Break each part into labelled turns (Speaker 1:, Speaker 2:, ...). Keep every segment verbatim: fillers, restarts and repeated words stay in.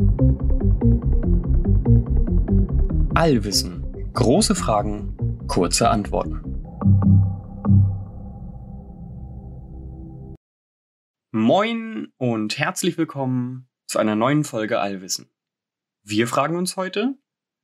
Speaker 1: Allwissen. Große Fragen, kurze Antworten. Moin und herzlich willkommen zu einer neuen Folge Allwissen. Wir fragen uns heute,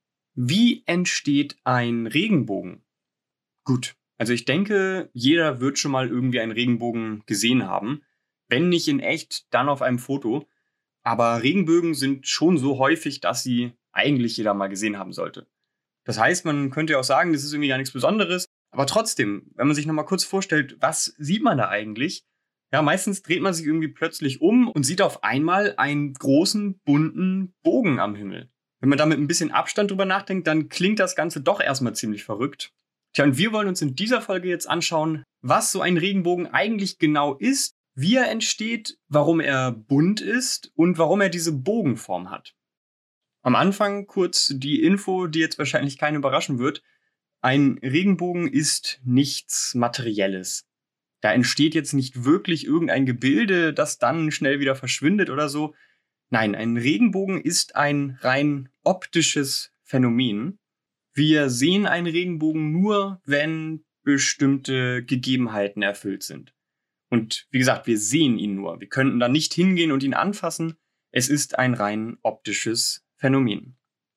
Speaker 1: wie entsteht ein Regenbogen? Gut, also ich denke, jeder wird schon mal irgendwie einen Regenbogen gesehen haben. Wenn nicht in echt, dann auf einem Foto. Aber Regenbögen sind schon so häufig, dass sie eigentlich jeder mal gesehen haben sollte. Das heißt, man könnte ja auch sagen, das ist irgendwie gar nichts Besonderes. Aber trotzdem, wenn man sich nochmal kurz vorstellt, was sieht man da eigentlich? Ja, meistens dreht man sich irgendwie plötzlich um und sieht auf einmal einen großen, bunten Bogen am Himmel. Wenn man da mit ein bisschen Abstand drüber nachdenkt, dann klingt das Ganze doch erstmal ziemlich verrückt. Tja, und wir wollen uns in dieser Folge jetzt anschauen, was so ein Regenbogen eigentlich genau ist, wie er entsteht, warum er bunt ist und warum er diese Bogenform hat. Am Anfang kurz die Info, die jetzt wahrscheinlich keinen überraschen wird. Ein Regenbogen ist nichts Materielles. Da entsteht jetzt nicht wirklich irgendein Gebilde, das dann schnell wieder verschwindet oder so. Nein, ein Regenbogen ist ein rein optisches Phänomen. Wir sehen einen Regenbogen nur, wenn bestimmte Gegebenheiten erfüllt sind. Und wie gesagt, wir sehen ihn nur. Wir könnten da nicht hingehen und ihn anfassen. Es ist ein rein optisches Phänomen.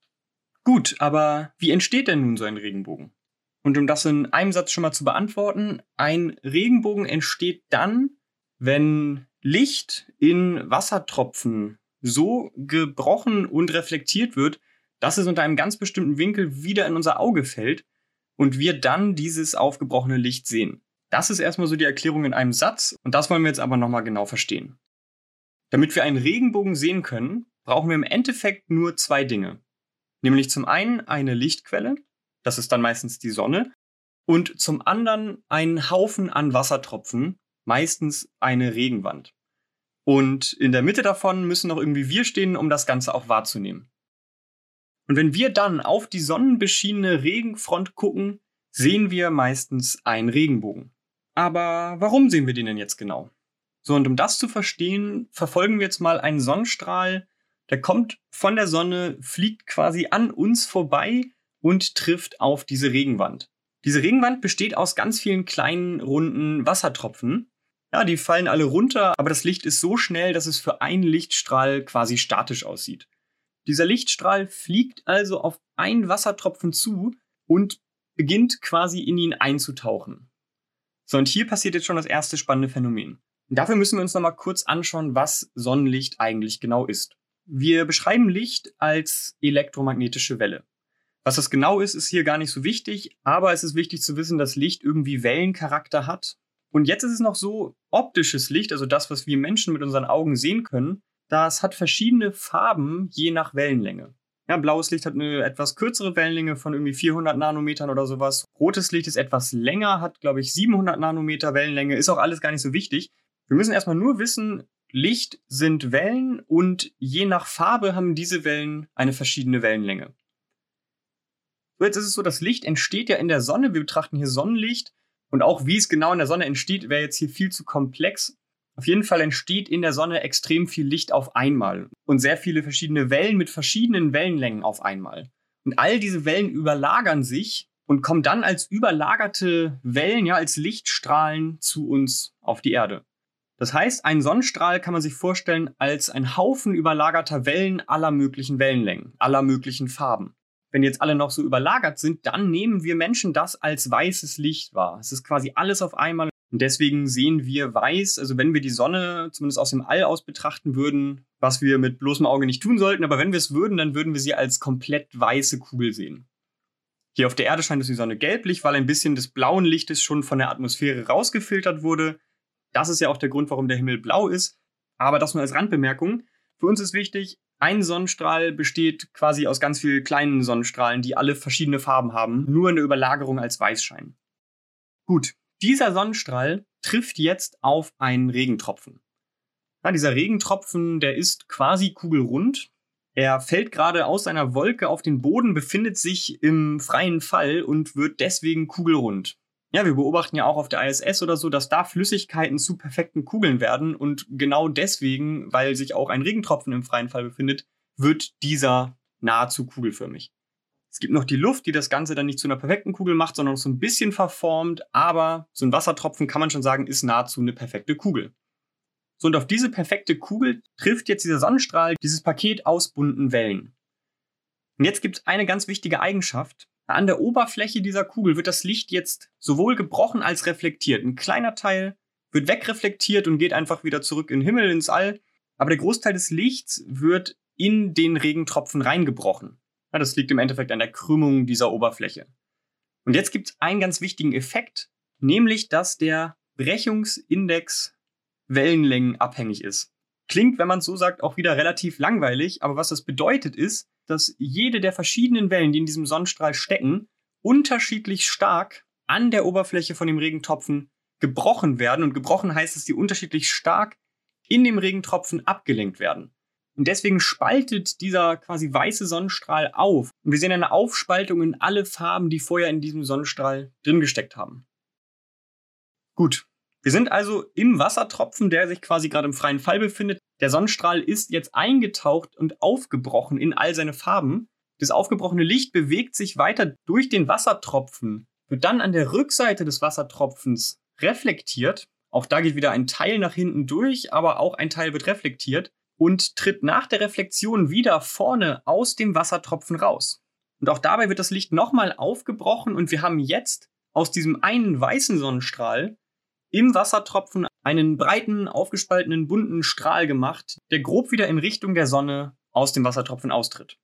Speaker 1: Gut, aber wie entsteht denn nun so ein Regenbogen? Und um das in einem Satz schon mal zu beantworten, ein Regenbogen entsteht dann, wenn Licht in Wassertropfen so gebrochen und reflektiert wird, dass es unter einem ganz bestimmten Winkel wieder in unser Auge fällt und wir dann dieses aufgebrochene Licht sehen. Das ist erstmal so die Erklärung in einem Satz und das wollen wir jetzt aber nochmal genau verstehen. Damit wir einen Regenbogen sehen können, brauchen wir im Endeffekt nur zwei Dinge. Nämlich zum einen eine Lichtquelle, das ist dann meistens die Sonne, und zum anderen einen Haufen an Wassertropfen, meistens eine Regenwand. Und in der Mitte davon müssen noch irgendwie wir stehen, um das Ganze auch wahrzunehmen. Und wenn wir dann auf die sonnenbeschienene Regenfront gucken, sehen wir meistens einen Regenbogen. Aber warum sehen wir den denn jetzt genau? So, und um das zu verstehen, verfolgen wir jetzt mal einen Sonnenstrahl, der kommt von der Sonne, fliegt quasi an uns vorbei und trifft auf diese Regenwand. Diese Regenwand besteht aus ganz vielen kleinen, runden Wassertropfen. Ja, die fallen alle runter, aber das Licht ist so schnell, dass es für einen Lichtstrahl quasi statisch aussieht. Dieser Lichtstrahl fliegt also auf einen Wassertropfen zu und beginnt quasi in ihn einzutauchen. So, und hier passiert jetzt schon das erste spannende Phänomen. Und dafür müssen wir uns nochmal kurz anschauen, was Sonnenlicht eigentlich genau ist. Wir beschreiben Licht als elektromagnetische Welle. Was das genau ist, ist hier gar nicht so wichtig, aber es ist wichtig zu wissen, dass Licht irgendwie Wellencharakter hat. Und jetzt ist es noch so, optisches Licht, also das, was wir Menschen mit unseren Augen sehen können, das hat verschiedene Farben je nach Wellenlänge. Ja, blaues Licht hat eine etwas kürzere Wellenlänge von irgendwie vierhundert Nanometern oder sowas. Rotes Licht ist etwas länger, hat, glaube ich, siebenhundert Nanometer Wellenlänge. Ist auch alles gar nicht so wichtig. Wir müssen erstmal nur wissen, Licht sind Wellen und je nach Farbe haben diese Wellen eine verschiedene Wellenlänge. So, jetzt ist es so, das Licht entsteht ja in der Sonne. Wir betrachten hier Sonnenlicht. Und auch wie es genau in der Sonne entsteht, wäre jetzt hier viel zu komplex. Auf jeden Fall entsteht in der Sonne extrem viel Licht auf einmal und sehr viele verschiedene Wellen mit verschiedenen Wellenlängen auf einmal. Und all diese Wellen überlagern sich und kommen dann als überlagerte Wellen, ja, als Lichtstrahlen zu uns auf die Erde. Das heißt, ein Sonnenstrahl kann man sich vorstellen als ein Haufen überlagerter Wellen aller möglichen Wellenlängen, aller möglichen Farben. Wenn jetzt alle noch so überlagert sind, dann nehmen wir Menschen das als weißes Licht wahr. Es ist quasi alles auf einmal. Und deswegen sehen wir weiß, also wenn wir die Sonne zumindest aus dem All aus betrachten würden, was wir mit bloßem Auge nicht tun sollten, aber wenn wir es würden, dann würden wir sie als komplett weiße Kugel sehen. Hier auf der Erde scheint es die Sonne gelblich, weil ein bisschen des blauen Lichtes schon von der Atmosphäre rausgefiltert wurde. Das ist ja auch der Grund, warum der Himmel blau ist. Aber das nur als Randbemerkung. Für uns ist wichtig, ein Sonnenstrahl besteht quasi aus ganz vielen kleinen Sonnenstrahlen, die alle verschiedene Farben haben, nur in der Überlagerung als weiß scheinen. Gut. Dieser Sonnenstrahl trifft jetzt auf einen Regentropfen. Ja, dieser Regentropfen, der ist quasi kugelrund. Er fällt gerade aus einer Wolke auf den Boden, befindet sich im freien Fall und wird deswegen kugelrund. Ja, wir beobachten ja auch auf der I S S oder so, dass da Flüssigkeiten zu perfekten Kugeln werden und genau deswegen, weil sich auch ein Regentropfen im freien Fall befindet, wird dieser nahezu kugelförmig. Es gibt noch die Luft, die das Ganze dann nicht zu einer perfekten Kugel macht, sondern so ein bisschen verformt, aber so ein Wassertropfen, kann man schon sagen, ist nahezu eine perfekte Kugel. So, und auf diese perfekte Kugel trifft jetzt dieser Sonnenstrahl dieses Paket aus bunten Wellen. Und jetzt gibt es eine ganz wichtige Eigenschaft. An der Oberfläche dieser Kugel wird das Licht jetzt sowohl gebrochen als reflektiert. Ein kleiner Teil wird wegreflektiert und geht einfach wieder zurück in den Himmel, ins All. Aber der Großteil des Lichts wird in den Regentropfen reingebrochen. Ja, das liegt im Endeffekt an der Krümmung dieser Oberfläche. Und jetzt gibt es einen ganz wichtigen Effekt, nämlich dass der Brechungsindex wellenlängenabhängig ist. Klingt, wenn man es so sagt, auch wieder relativ langweilig, aber was das bedeutet ist, dass jede der verschiedenen Wellen, die in diesem Sonnenstrahl stecken, unterschiedlich stark an der Oberfläche von dem Regentropfen gebrochen werden. Und gebrochen heißt, dass die unterschiedlich stark in dem Regentropfen abgelenkt werden. Und deswegen spaltet dieser quasi weiße Sonnenstrahl auf. Und wir sehen eine Aufspaltung in alle Farben, die vorher in diesem Sonnenstrahl drin gesteckt haben. Gut, wir sind also im Wassertropfen, der sich quasi gerade im freien Fall befindet. Der Sonnenstrahl ist jetzt eingetaucht und aufgebrochen in all seine Farben. Das aufgebrochene Licht bewegt sich weiter durch den Wassertropfen, wird dann an der Rückseite des Wassertropfens reflektiert. Auch da geht wieder ein Teil nach hinten durch, aber auch ein Teil wird reflektiert und tritt nach der Reflexion wieder vorne aus dem Wassertropfen raus. Und auch dabei wird das Licht nochmal aufgebrochen und wir haben jetzt aus diesem einen weißen Sonnenstrahl im Wassertropfen einen breiten, aufgespaltenen, bunten Strahl gemacht, der grob wieder in Richtung der Sonne aus dem Wassertropfen austritt.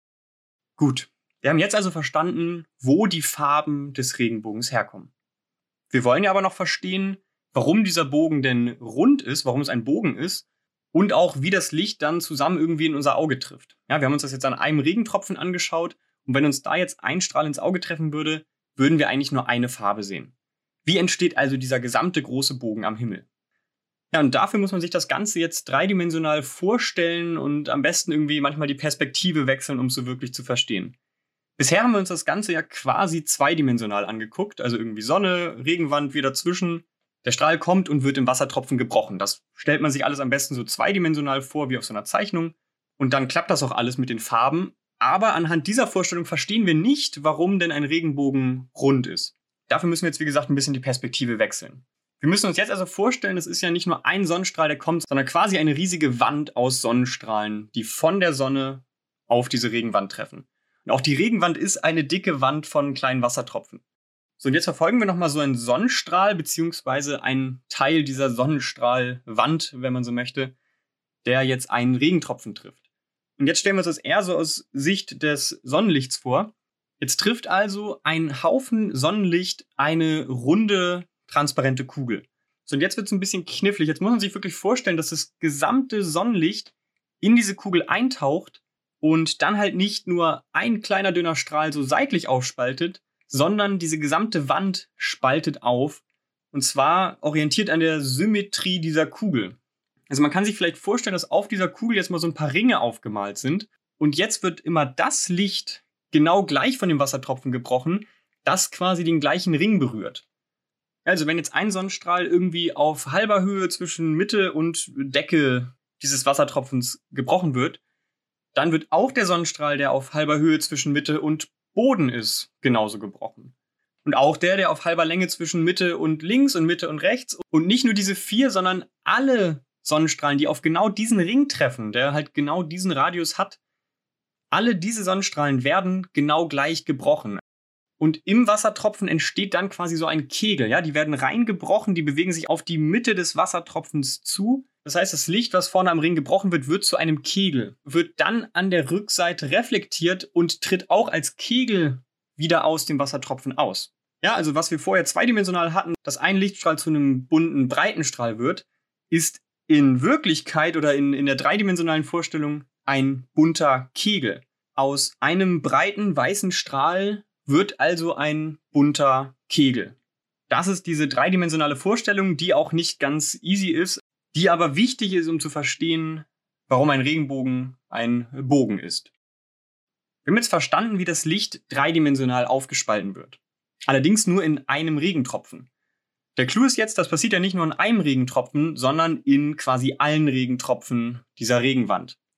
Speaker 1: Gut, wir haben jetzt also verstanden, wo die Farben des Regenbogens herkommen. Wir wollen ja aber noch verstehen, warum dieser Bogen denn rund ist, warum es ein Bogen ist und auch, wie das Licht dann zusammen irgendwie in unser Auge trifft. Ja, wir haben uns das jetzt an einem Regentropfen angeschaut und wenn uns da jetzt ein Strahl ins Auge treffen würde, würden wir eigentlich nur eine Farbe sehen. Wie entsteht also dieser gesamte große Bogen am Himmel? Ja, und dafür muss man sich das Ganze jetzt dreidimensional vorstellen und am besten irgendwie manchmal die Perspektive wechseln, um es so wirklich zu verstehen. Bisher haben wir uns das Ganze ja quasi zweidimensional angeguckt, also irgendwie Sonne, Regenwand, wir dazwischen. Der Strahl kommt und wird im Wassertropfen gebrochen. Das stellt man sich alles am besten so zweidimensional vor, wie auf so einer Zeichnung. Und dann klappt das auch alles mit den Farben. Aber anhand dieser Vorstellung verstehen wir nicht, warum denn ein Regenbogen rund ist. Dafür müssen wir jetzt, wie gesagt, ein bisschen die Perspektive wechseln. Wir müssen uns jetzt also vorstellen, es ist ja nicht nur ein Sonnenstrahl, der kommt, sondern quasi eine riesige Wand aus Sonnenstrahlen, die von der Sonne auf diese Regenwand treffen. Und auch die Regenwand ist eine dicke Wand von kleinen Wassertropfen. So, und jetzt verfolgen wir nochmal so einen Sonnenstrahl, beziehungsweise einen Teil dieser Sonnenstrahlwand, wenn man so möchte, der jetzt einen Regentropfen trifft. Und jetzt stellen wir uns das eher so aus Sicht des Sonnenlichts vor. Jetzt trifft also ein Haufen Sonnenlicht eine runde, transparente Kugel. So, und jetzt wird es ein bisschen knifflig. Jetzt muss man sich wirklich vorstellen, dass das gesamte Sonnenlicht in diese Kugel eintaucht und dann halt nicht nur ein kleiner dünner Strahl so seitlich aufspaltet, sondern diese gesamte Wand spaltet auf. Und zwar orientiert an der Symmetrie dieser Kugel. Also man kann sich vielleicht vorstellen, dass auf dieser Kugel jetzt mal so ein paar Ringe aufgemalt sind. Und jetzt wird immer das Licht genau gleich von dem Wassertropfen gebrochen, das quasi den gleichen Ring berührt. Also wenn jetzt ein Sonnenstrahl irgendwie auf halber Höhe zwischen Mitte und Decke dieses Wassertropfens gebrochen wird, dann wird auch der Sonnenstrahl, der auf halber Höhe zwischen Mitte und Boden ist, genauso gebrochen. Und auch der, der auf halber Länge zwischen Mitte und links und Mitte und rechts. Und nicht nur diese vier, sondern alle Sonnenstrahlen, die auf genau diesen Ring treffen, der halt genau diesen Radius hat, alle diese Sonnenstrahlen werden genau gleich gebrochen. Und im Wassertropfen entsteht dann quasi so ein Kegel. Ja? Die werden reingebrochen, die bewegen sich auf die Mitte des Wassertropfens zu. Das heißt, das Licht, was vorne am Ring gebrochen wird, wird zu einem Kegel, wird dann an der Rückseite reflektiert und tritt auch als Kegel wieder aus dem Wassertropfen aus. Ja, also was wir vorher zweidimensional hatten, dass ein Lichtstrahl zu einem bunten, breiten Strahl wird, ist in Wirklichkeit oder in, in der dreidimensionalen Vorstellung ein bunter Kegel. Aus einem breiten, weißen Strahl wird also ein bunter Kegel. Das ist diese dreidimensionale Vorstellung, die auch nicht ganz easy ist, die aber wichtig ist, um zu verstehen, warum ein Regenbogen ein Bogen ist. Wir haben jetzt verstanden, wie das Licht dreidimensional aufgespalten wird. Allerdings nur in einem Regentropfen. Der Clou ist jetzt, das passiert ja nicht nur in einem Regentropfen, sondern in quasi allen Regentropfen dieser Regenwand.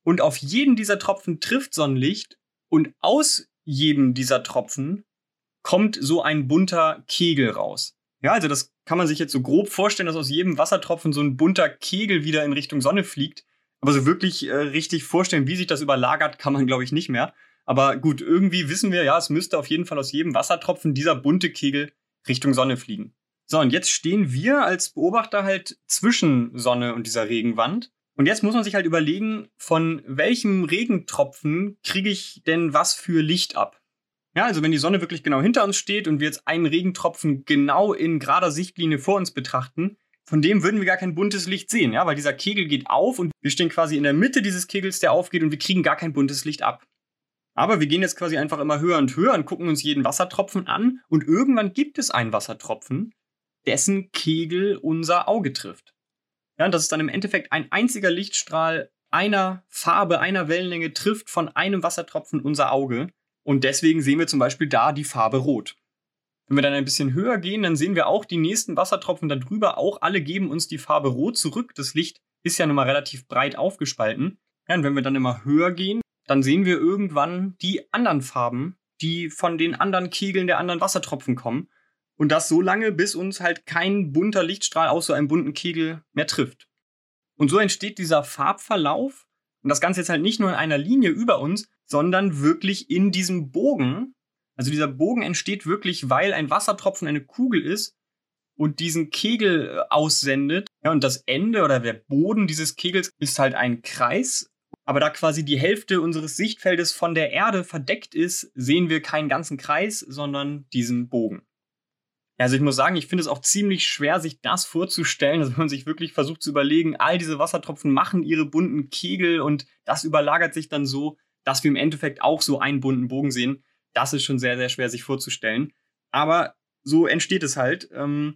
Speaker 1: Und auf jeden dieser Tropfen trifft Sonnenlicht und aus jedem dieser Tropfen kommt so ein bunter Kegel raus. Ja, also das kann man sich jetzt so grob vorstellen, dass aus jedem Wassertropfen so ein bunter Kegel wieder in Richtung Sonne fliegt. Aber so wirklich äh, richtig vorstellen, wie sich das überlagert, kann man, glaube ich, nicht mehr. Aber gut, irgendwie wissen wir, ja, es müsste auf jeden Fall aus jedem Wassertropfen dieser bunte Kegel Richtung Sonne fliegen. So, und jetzt stehen wir als Beobachter halt zwischen Sonne und dieser Regenwand. Und jetzt muss man sich halt überlegen, von welchem Regentropfen kriege ich denn was für Licht ab? Ja, also wenn die Sonne wirklich genau hinter uns steht und wir jetzt einen Regentropfen genau in gerader Sichtlinie vor uns betrachten, von dem würden wir gar kein buntes Licht sehen, ja, weil dieser Kegel geht auf und wir stehen quasi in der Mitte dieses Kegels, der aufgeht, und wir kriegen gar kein buntes Licht ab. Aber wir gehen jetzt quasi einfach immer höher und höher und gucken uns jeden Wassertropfen an und irgendwann gibt es einen Wassertropfen, dessen Kegel unser Auge trifft. Ja, und das ist dann im Endeffekt ein einziger Lichtstrahl einer Farbe, einer Wellenlänge trifft von einem Wassertropfen unser Auge. Und deswegen sehen wir zum Beispiel da die Farbe Rot. Wenn wir dann ein bisschen höher gehen, dann sehen wir auch die nächsten Wassertropfen darüber. Auch alle geben uns die Farbe Rot zurück. Das Licht ist ja nun mal relativ breit aufgespalten. Ja, und wenn wir dann immer höher gehen, dann sehen wir irgendwann die anderen Farben, die von den anderen Kegeln der anderen Wassertropfen kommen. Und das so lange, bis uns halt kein bunter Lichtstrahl aus so einem bunten Kegel mehr trifft. Und so entsteht dieser Farbverlauf. Und das Ganze jetzt halt nicht nur in einer Linie über uns, sondern wirklich in diesem Bogen. Also dieser Bogen entsteht wirklich, weil ein Wassertropfen eine Kugel ist und diesen Kegel aussendet. Ja, und das Ende oder der Boden dieses Kegels ist halt ein Kreis. Aber da quasi die Hälfte unseres Sichtfeldes von der Erde verdeckt ist, sehen wir keinen ganzen Kreis, sondern diesen Bogen. Also ich muss sagen, ich finde es auch ziemlich schwer, sich das vorzustellen, dass man sich wirklich versucht zu überlegen, all diese Wassertropfen machen ihre bunten Kegel und das überlagert sich dann so, dass wir im Endeffekt auch so einen bunten Bogen sehen. Das ist schon sehr, sehr schwer sich vorzustellen. Aber so entsteht es halt. Ähm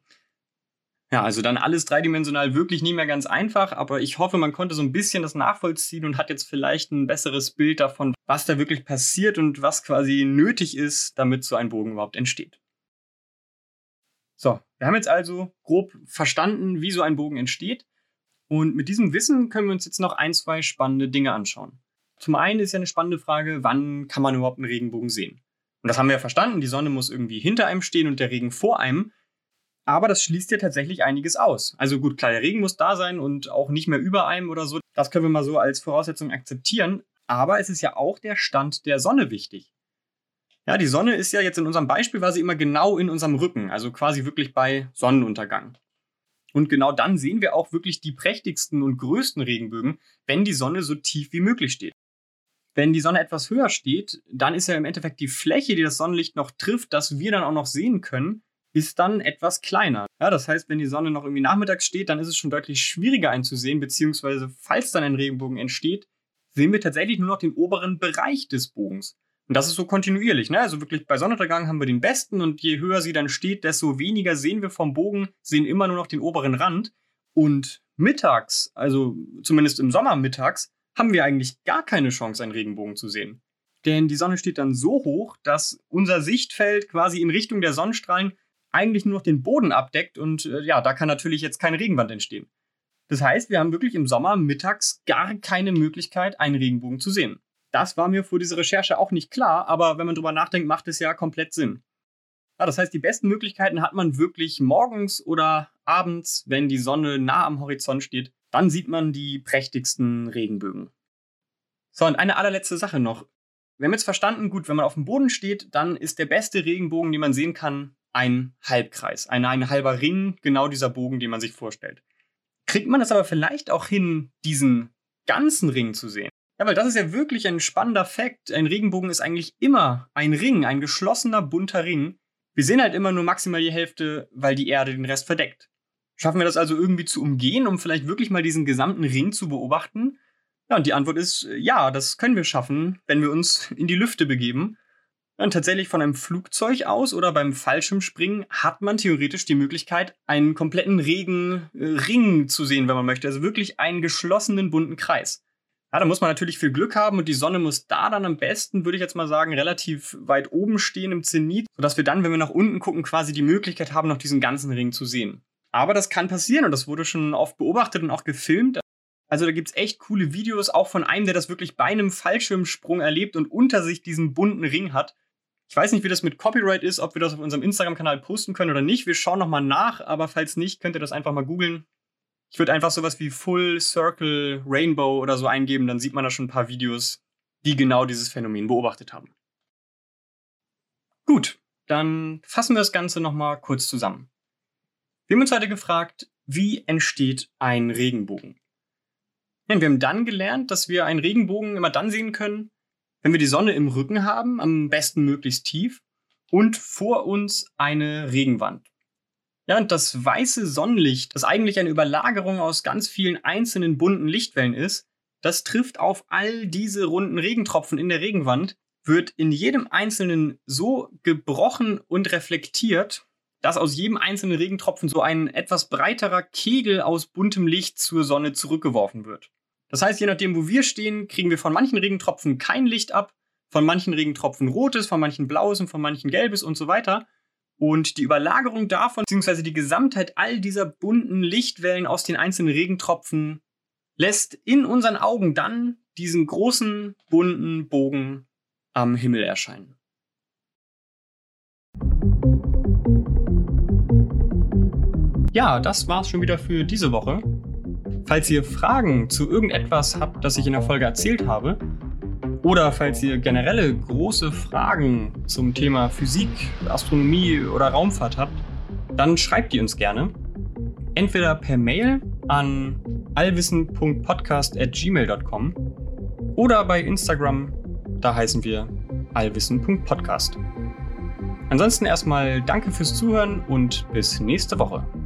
Speaker 1: ja, also dann alles dreidimensional wirklich nie mehr ganz einfach, aber ich hoffe, man konnte so ein bisschen das nachvollziehen und hat jetzt vielleicht ein besseres Bild davon, was da wirklich passiert und was quasi nötig ist, damit so ein Bogen überhaupt entsteht. So, wir haben jetzt also grob verstanden, wie so ein Bogen entsteht. Und mit diesem Wissen können wir uns jetzt noch ein, zwei spannende Dinge anschauen. Zum einen ist ja eine spannende Frage, wann kann man überhaupt einen Regenbogen sehen? Und das haben wir ja verstanden, die Sonne muss irgendwie hinter einem stehen und der Regen vor einem. Aber das schließt ja tatsächlich einiges aus. Also gut, klar, der Regen muss da sein und auch nicht mehr über einem oder so. Das können wir mal so als Voraussetzung akzeptieren. Aber es ist ja auch der Stand der Sonne wichtig. Ja, die Sonne ist ja jetzt in unserem Beispiel quasi immer genau in unserem Rücken, also quasi wirklich bei Sonnenuntergang. Und genau dann sehen wir auch wirklich die prächtigsten und größten Regenbögen, wenn die Sonne so tief wie möglich steht. Wenn die Sonne etwas höher steht, dann ist ja im Endeffekt die Fläche, die das Sonnenlicht noch trifft, das wir dann auch noch sehen können, ist dann etwas kleiner. Ja, das heißt, wenn die Sonne noch irgendwie nachmittags steht, dann ist es schon deutlich schwieriger einzusehen, beziehungsweise falls dann ein Regenbogen entsteht, sehen wir tatsächlich nur noch den oberen Bereich des Bogens. Und das ist so kontinuierlich, ne? Also wirklich bei Sonnenuntergang haben wir den besten und je höher sie dann steht, desto weniger sehen wir vom Bogen, sehen immer nur noch den oberen Rand. Und mittags, also zumindest im Sommer mittags, haben wir eigentlich gar keine Chance, einen Regenbogen zu sehen. Denn die Sonne steht dann so hoch, dass unser Sichtfeld quasi in Richtung der Sonnenstrahlen eigentlich nur noch den Boden abdeckt und äh, ja, da kann natürlich jetzt keine Regenwand entstehen. Das heißt, wir haben wirklich im Sommer mittags gar keine Möglichkeit, einen Regenbogen zu sehen. Das war mir vor dieser Recherche auch nicht klar, aber wenn man drüber nachdenkt, macht es ja komplett Sinn. Ja, das heißt, die besten Möglichkeiten hat man wirklich morgens oder abends, wenn die Sonne nah am Horizont steht. Dann sieht man die prächtigsten Regenbögen. So, und eine allerletzte Sache noch. Wir haben jetzt verstanden, gut, wenn man auf dem Boden steht, dann ist der beste Regenbogen, den man sehen kann, ein Halbkreis. Ein, ein halber Ring, genau dieser Bogen, den man sich vorstellt. Kriegt man es aber vielleicht auch hin, diesen ganzen Ring zu sehen? Ja, weil das ist ja wirklich ein spannender Fakt. Ein Regenbogen ist eigentlich immer ein Ring, ein geschlossener, bunter Ring. Wir sehen halt immer nur maximal die Hälfte, weil die Erde den Rest verdeckt. Schaffen wir das also irgendwie zu umgehen, um vielleicht wirklich mal diesen gesamten Ring zu beobachten? Ja, und die Antwort ist, ja, das können wir schaffen, wenn wir uns in die Lüfte begeben. Und tatsächlich von einem Flugzeug aus oder beim Fallschirmspringen hat man theoretisch die Möglichkeit, einen kompletten Regenring zu sehen, wenn man möchte. Also wirklich einen geschlossenen, bunten Kreis. Ja, da muss man natürlich viel Glück haben und die Sonne muss da dann am besten, würde ich jetzt mal sagen, relativ weit oben stehen im Zenit, sodass wir dann, wenn wir nach unten gucken, quasi die Möglichkeit haben, noch diesen ganzen Ring zu sehen. Aber das kann passieren und das wurde schon oft beobachtet und auch gefilmt. Also da gibt's echt coole Videos, auch von einem, der das wirklich bei einem Fallschirmsprung erlebt und unter sich diesen bunten Ring hat. Ich weiß nicht, wie das mit Copyright ist, ob wir das auf unserem Instagram-Kanal posten können oder nicht. Wir schauen nochmal nach, aber falls nicht, könnt ihr das einfach mal googeln. Ich würde einfach sowas wie Full Circle Rainbow oder so eingeben, dann sieht man da schon ein paar Videos, die genau dieses Phänomen beobachtet haben. Gut, dann fassen wir das Ganze nochmal kurz zusammen. Wir haben uns heute gefragt, wie entsteht ein Regenbogen? Ja, wir haben dann gelernt, dass wir einen Regenbogen immer dann sehen können, wenn wir die Sonne im Rücken haben, am besten möglichst tief, und vor uns eine Regenwand. Ja, und das weiße Sonnenlicht, das eigentlich eine Überlagerung aus ganz vielen einzelnen bunten Lichtwellen ist, das trifft auf all diese runden Regentropfen in der Regenwand, wird in jedem einzelnen so gebrochen und reflektiert, dass aus jedem einzelnen Regentropfen so ein etwas breiterer Kegel aus buntem Licht zur Sonne zurückgeworfen wird. Das heißt, je nachdem, wo wir stehen, kriegen wir von manchen Regentropfen kein Licht ab, von manchen Regentropfen rotes, von manchen blaues und von manchen gelbes und so weiter. Und die Überlagerung davon, beziehungsweise die Gesamtheit all dieser bunten Lichtwellen aus den einzelnen Regentropfen, lässt in unseren Augen dann diesen großen, bunten Bogen am Himmel erscheinen. Ja, das war's schon wieder für diese Woche. Falls ihr Fragen zu irgendetwas habt, das ich in der Folge erzählt habe, oder falls ihr generelle große Fragen zum Thema Physik, Astronomie oder Raumfahrt habt, dann schreibt die uns gerne. Entweder per Mail an allwissen punkt podcast at gmail punkt com oder bei Instagram, da heißen wir allwissen punkt podcast. Ansonsten erstmal danke fürs Zuhören und bis nächste Woche.